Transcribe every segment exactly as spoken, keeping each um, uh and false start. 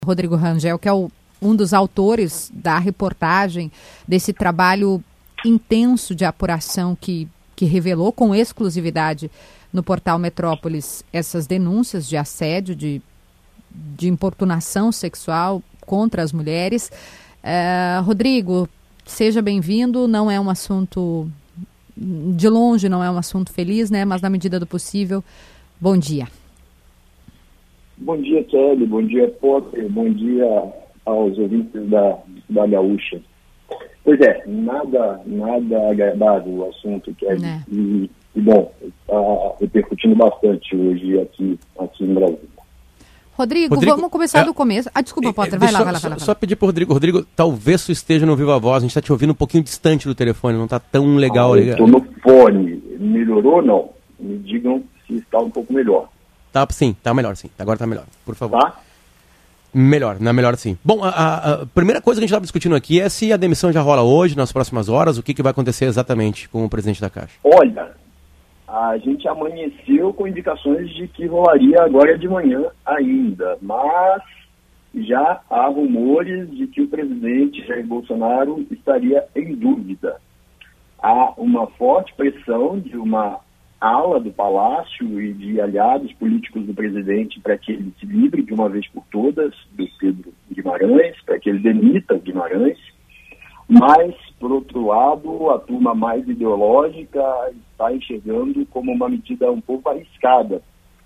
Rodrigo Rangel, que é o, um dos autores da reportagem, desse trabalho intenso de apuração que, que revelou com exclusividade no portal Metrópolis essas denúncias de assédio, de, de importunação sexual contra as mulheres. Uh, Rodrigo, seja bem-vindo. Não é um assunto, de longe não é um assunto feliz, né? Mas na medida do possível, bom dia. Bom dia, Kelly. Bom dia, Potter. Bom dia aos ouvintes da, da Gaúcha. Pois é, nada, nada agradável o assunto, Kelly. É. E, e, bom, está repercutindo bastante hoje aqui, aqui em Brasília. Rodrigo, Rodrigo vamos começar é, do começo. Ah, desculpa, Potter, vai, lá, só, vai lá, vai lá. Só, só pedir para o Rodrigo. Rodrigo, talvez tu esteja no Viva Voz, a gente está te ouvindo um pouquinho distante do telefone, não está tão legal. Ah, eu estou no fone. Melhorou ou não? Me digam se está um pouco melhor. Tá, sim, tá melhor sim. Agora tá melhor, por favor. Tá? Melhor, não é melhor sim. Bom, a, a, a primeira coisa que a gente estava discutindo aqui é se a demissão já rola hoje, nas próximas horas, o que, que vai acontecer exatamente com o presidente da Caixa. Olha, a gente amanheceu com indicações de que rolaria agora de manhã ainda, mas já há rumores de que o presidente Jair Bolsonaro estaria em dúvida. Há uma forte pressão de uma ala do Palácio e de aliados políticos do presidente para que ele se livre de uma vez por todas do Pedro Guimarães, para que ele demita o Guimarães. Mas, por outro lado, a turma mais ideológica está enxergando como uma medida um pouco arriscada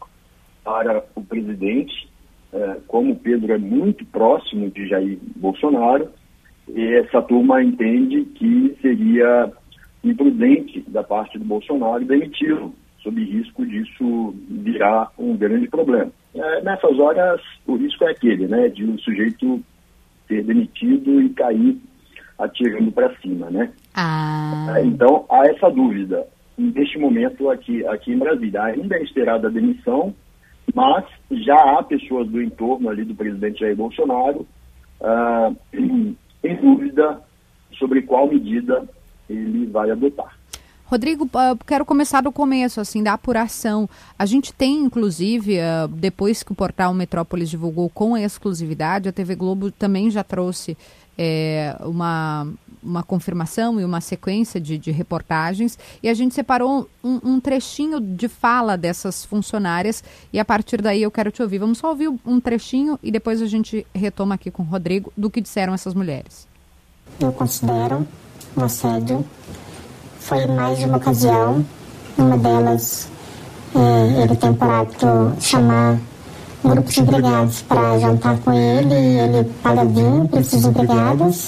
para o presidente, eh, como o Pedro é muito próximo de Jair Bolsonaro, e essa turma entende que seria imprudente da parte do Bolsonaro demiti-lo, sob risco disso virar um grande problema. É, nessas horas, o risco é aquele, né, de o sujeito ser demitido e cair atirando para cima, né? Ah. É, então, há essa dúvida, neste momento aqui, aqui em Brasília. Ainda é esperada a demissão, mas já há pessoas do entorno ali do presidente Jair Bolsonaro ah, em, em dúvida sobre qual medida ele vai adotar. Rodrigo, quero começar do começo, assim, da apuração. A gente tem, inclusive, depois que o portal Metrópolis divulgou com a exclusividade, a T V Globo também já trouxe é, uma, uma confirmação e uma sequência de, de reportagens, e a gente separou um, um trechinho de fala dessas funcionárias, e a partir daí eu quero te ouvir. Vamos só ouvir um trechinho e depois a gente retoma aqui com o Rodrigo do que disseram essas mulheres. Eu considero um assédio. Foi mais de uma ocasião. Uma delas, é, ele tem por hábito chamar um grupo de empregados para jantar com ele, e ele paga vinho para esses empregados.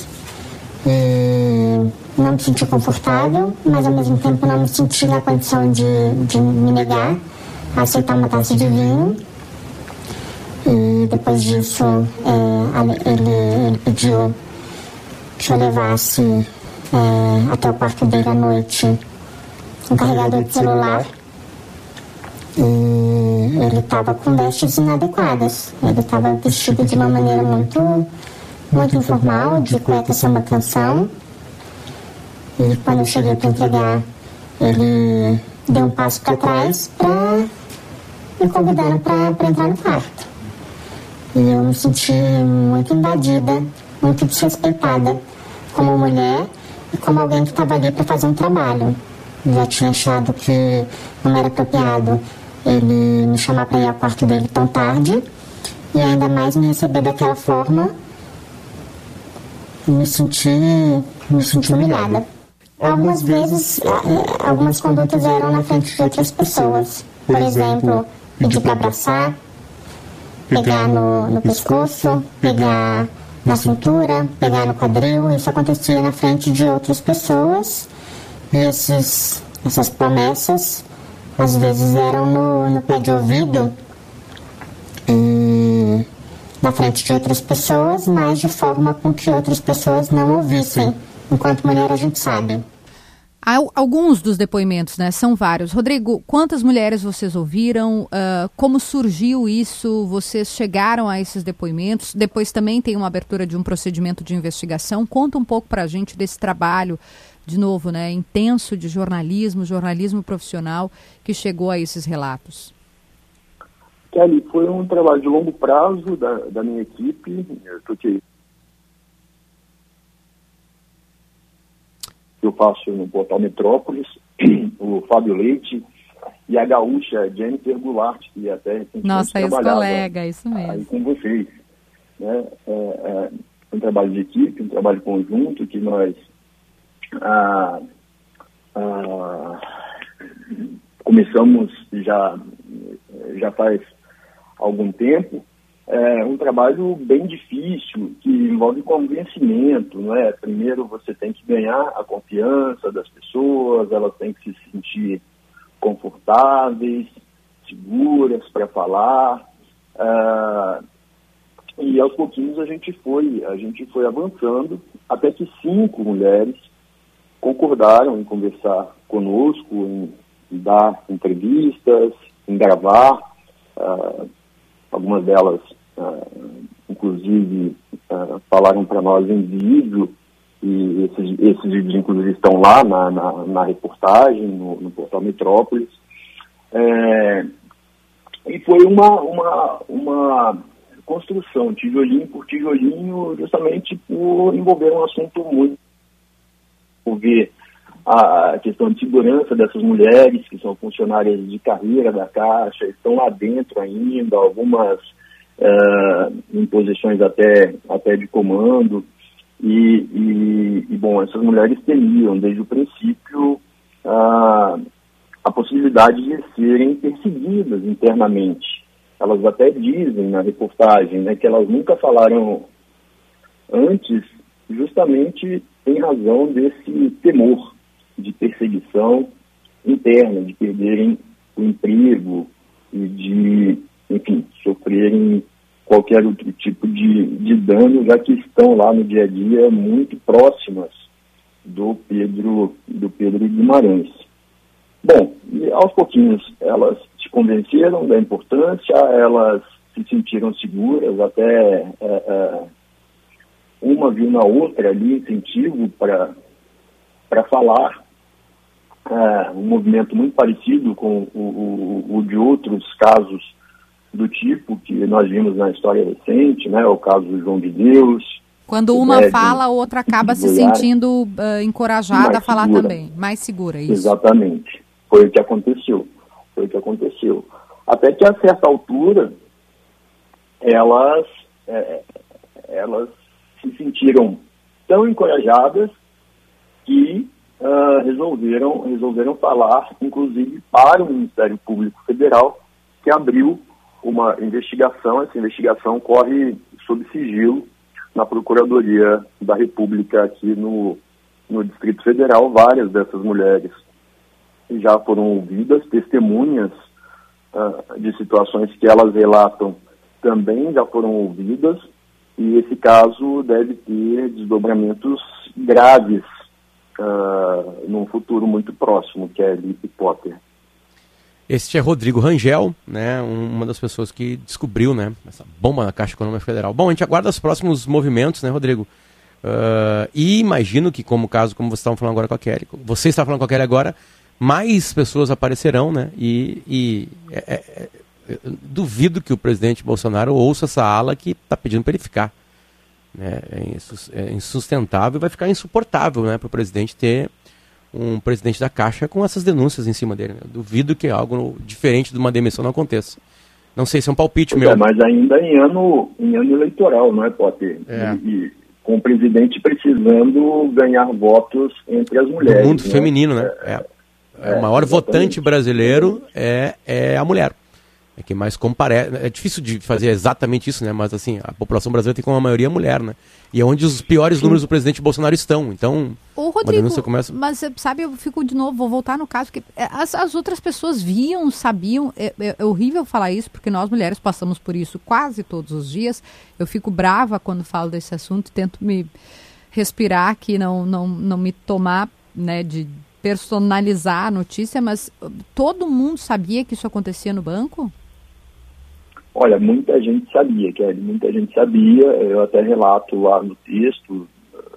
E não me senti confortável, mas ao mesmo tempo não me senti na condição de, de me negar a aceitar uma taça de vinho. E depois disso, é, ele, ele pediu que eu levasse É, até o quarto dele à noite um carregador de celular, e ele estava com vestes inadequadas. Ele estava vestido de uma maneira muito, muito informal, de cueca sem uma canção, e quando eu cheguei para entregar, ele deu um passo para trás para me convidando para entrar no quarto. E eu me senti muito invadida, muito desrespeitada como mulher e como alguém que estava ali para fazer um trabalho. Eu já tinha achado que não era apropriado ele me chamar para ir ao quarto dele tão tarde, e ainda mais me receber daquela forma. Me senti, me senti humilhada. Algumas vezes, algumas condutas eram na frente de outras pessoas. Por exemplo, pedir para abraçar, pegar no, no pescoço, pegar na cintura, pegar no quadril. Isso acontecia na frente de outras pessoas, e esses, essas promessas às vezes eram no, no pé de ouvido e na frente de outras pessoas, mas de forma com que outras pessoas não ouvissem. Enquanto mulher, a gente sabe. Alguns dos depoimentos, né? São vários. Rodrigo, quantas mulheres vocês ouviram? Uh, como surgiu isso? Vocês chegaram a esses depoimentos? Depois também tem uma abertura de um procedimento de investigação. Conta um pouco para a gente desse trabalho, de novo, né? Intenso de jornalismo, jornalismo profissional, que chegou a esses relatos. Kelly, foi um trabalho de longo prazo da, da minha equipe, eu tô aqui. Eu faço no portal Metrópolis, o Fábio Leite e a gaúcha Jennifer Goulart, que até recentemente Nossa, ex-colega, isso mesmo. Aí com vocês. Né? É, é um trabalho de equipe, um trabalho conjunto que nós ah, ah, começamos já, já faz algum tempo. É um trabalho bem difícil, que envolve convencimento, não é? Primeiro você tem que ganhar a confiança das pessoas, elas têm que se sentir confortáveis, seguras para falar, uh, e aos pouquinhos a gente foi, a gente foi avançando, até que cinco mulheres concordaram em conversar conosco, em, em dar entrevistas, em gravar, uh, algumas delas Uh, inclusive uh, falaram para nós em vídeo, e esses, esses vídeos inclusive estão lá na, na, na reportagem, no, no portal Metrópolis. É, e foi uma, uma, uma construção, tijolinho por tijolinho, justamente por envolver um assunto muito, envolver a questão de segurança dessas mulheres que são funcionárias de carreira da Caixa, estão lá dentro ainda, algumas Uh, em posições até, até de comando, e, e, e, bom, essas mulheres teriam, desde o princípio, uh, a possibilidade de serem perseguidas internamente. Elas até dizem na reportagem, né, que elas nunca falaram antes, justamente em razão desse temor de perseguição interna, de perderem o emprego e de, enfim, sofrerem qualquer outro tipo de, de dano, já que estão lá no dia a dia muito próximas do Pedro, do Pedro Guimarães. Bom, e aos pouquinhos elas se convenceram da importância, elas se sentiram seguras, até é, é, uma viu na outra ali incentivo para para falar, é, um movimento muito parecido com o, o, o de outros casos do tipo que nós vimos na história recente, né, o caso do João de Deus. Quando uma é, fala, a outra acaba se Goiás, sentindo uh, encorajada a falar segura. também, mais segura, isso. Exatamente, foi o que aconteceu, foi o que aconteceu. Até que a certa altura, elas, é, elas se sentiram tão encorajadas que uh, resolveram, resolveram falar, inclusive para o Ministério Público Federal, que abriu uma investigação. Essa investigação corre sob sigilo na Procuradoria da República aqui no, no Distrito Federal. Várias dessas mulheres já foram ouvidas, testemunhas uh, de situações que elas relatam também já foram ouvidas, e esse caso deve ter desdobramentos graves uh, num futuro muito próximo, Kelly e Potter. Este é Rodrigo Rangel, né, uma das pessoas que descobriu, né, essa bomba na Caixa Econômica Federal. Bom, a gente aguarda os próximos movimentos, né, Rodrigo? Uh, e imagino que, como caso, como você estava falando agora com a Kelly, você está falando com a Kelly agora, mais pessoas aparecerão, né, e, e é, é, é, duvido que o presidente Bolsonaro ouça essa ala que está pedindo para ele ficar. Né, é insustentável, vai ficar insuportável, né, para o presidente ter um presidente da Caixa com essas denúncias em cima dele. Né? Duvido que algo diferente de uma demissão não aconteça. Não sei se é um palpite pois meu. É, mas ainda em ano, em ano eleitoral, não é, Potter? É. E, e com o presidente precisando ganhar votos entre as mulheres. No mundo né? feminino, né? É, é, é o maior exatamente. Votante brasileiro é, é a mulher. É que mais comparece. É difícil de fazer exatamente isso, né? Mas assim, a população brasileira tem como a maioria mulher, né? E é onde os piores Sim. números do presidente Bolsonaro estão. Então, Ô, Rodrigo, começa... mas sabe, eu fico de novo, vou voltar no caso, que as, as outras pessoas viam, sabiam, é, é, é horrível falar isso, porque nós mulheres passamos por isso quase todos os dias. Eu fico brava quando falo desse assunto, tento me respirar aqui, não, não, não me tomar, né, de personalizar a notícia, mas todo mundo sabia que isso acontecia no banco? Olha, muita gente sabia, Kelly, muita gente sabia. Eu até relato lá no texto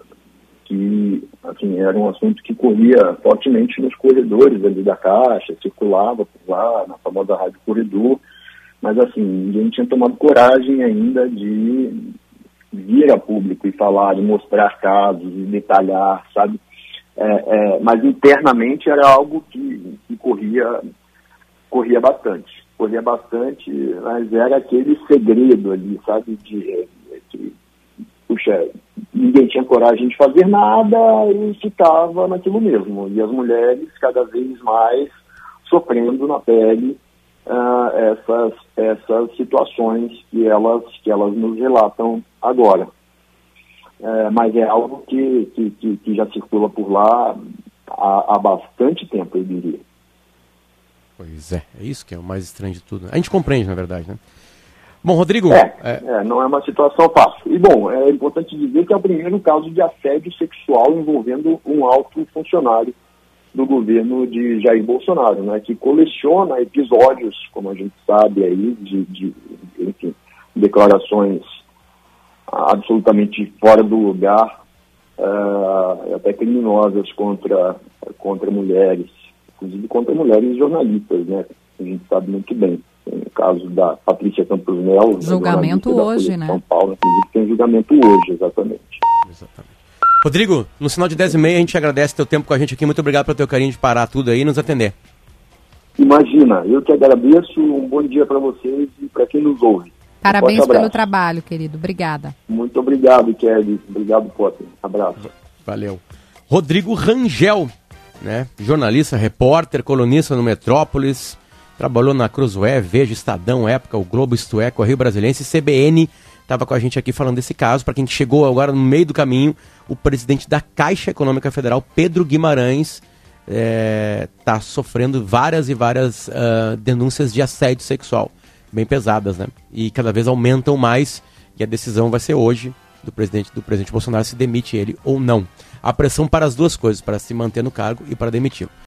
que, assim, era um assunto que corria fortemente nos corredores ali da Caixa, circulava por lá, na famosa Rádio Corredor. mas assim, ninguém tinha tomado coragem ainda de vir a público e falar, e mostrar casos, e detalhar, sabe? É, é, mas internamente era algo que, que corria, corria bastante, corria bastante, mas era aquele segredo ali, sabe, de, de puxa, ninguém tinha coragem de fazer nada e ficava naquilo mesmo, e as mulheres cada vez mais sofrendo na pele uh, essas, essas situações que elas, que elas nos relatam agora. É, mas é algo que, que, que, que já circula por lá há, há bastante tempo, eu diria. Pois é, é isso que é o mais estranho de tudo. A gente compreende, na verdade, né? Bom, Rodrigo... É, é... é, não é uma situação fácil. E, bom, é importante dizer que é o primeiro caso de assédio sexual envolvendo um alto funcionário do governo de Jair Bolsonaro, né, que coleciona episódios, como a gente sabe aí, de, de enfim, declarações absolutamente fora do lugar, uh, até criminosas contra, contra mulheres, inclusive contra mulheres jornalistas, né? A gente sabe muito bem. Tem o caso da Patrícia Campos Melo, julgamento hoje, né? São Paulo, inclusive tem julgamento hoje, exatamente. Exatamente. Rodrigo, no sinal de dez e meia a gente agradece teu tempo com a gente aqui. Muito obrigado pelo teu carinho de parar tudo aí e nos atender. Imagina, eu que agradeço. Um bom dia para vocês e para quem nos ouve. Parabéns pelo trabalho, querido. Obrigada. Muito obrigado, Kelly. Obrigado, Potter. Abraço. Valeu. Rodrigo Rangel, né? Jornalista, repórter, colunista no Metrópolis. Trabalhou na Cruzoé, Veja, Estadão, Época, o Globo, Isto É, Correio Brasiliense, C B N. Estava com a gente aqui falando desse caso. Para quem chegou agora no meio do caminho, o presidente da Caixa Econômica Federal, Pedro Guimarães, está é, sofrendo várias e várias uh, denúncias de assédio sexual. Bem pesadas, né? E cada vez aumentam mais, e a decisão vai ser hoje do presidente, do presidente Bolsonaro se demite ele ou não. A pressão para as duas coisas, para se manter no cargo e para demiti-lo.